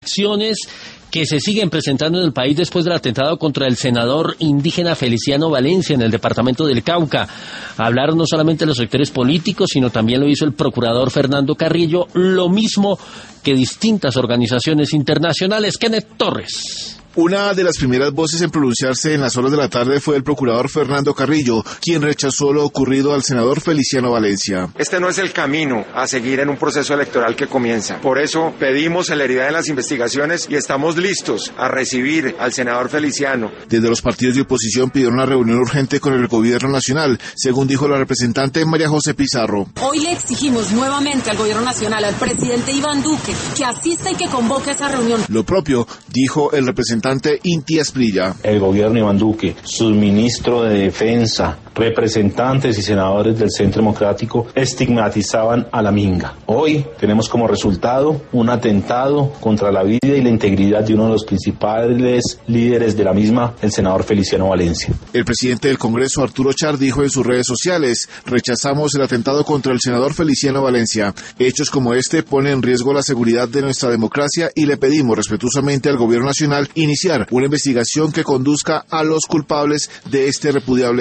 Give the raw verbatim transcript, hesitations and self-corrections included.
acciones que se siguen presentando en el país después del atentado contra el senador indígena Feliciano Valencia en el departamento del Cauca. Hablaron no solamente los sectores políticos, sino también lo hizo el procurador Fernando Carrillo, lo mismo que distintas organizaciones internacionales. Kenneth Torres. Una de las primeras voces en pronunciarse en las horas de la tarde fue el procurador Fernando Carrillo, quien rechazó lo ocurrido al senador Feliciano Valencia. Este no es el camino a seguir en un proceso electoral que comienza. Por eso pedimos celeridad en las investigaciones y estamos listos a recibir al senador Feliciano. Desde los partidos de oposición pidieron una reunión urgente con el gobierno nacional, según dijo la representante María José Pizarro. Hoy le exigimos nuevamente al gobierno nacional, al presidente Iván Duque, que asista y que convoque esa reunión. Lo propio dijo el representante Inti Asprilla. El gobierno Iván Duque, su ministro de Defensa, representantes y senadores del Centro Democrático estigmatizaban a la Minga. Hoy tenemos como resultado un atentado contra la vida y la integridad de uno de los principales líderes de la misma, el senador Feliciano Valencia. El presidente del Congreso, Arturo Char, dijo en sus redes sociales: rechazamos el atentado contra el senador Feliciano Valencia. Hechos como este ponen en riesgo la seguridad de nuestra democracia y le pedimos respetuosamente al gobierno nacional iniciar una investigación que conduzca a los culpables de este repudiable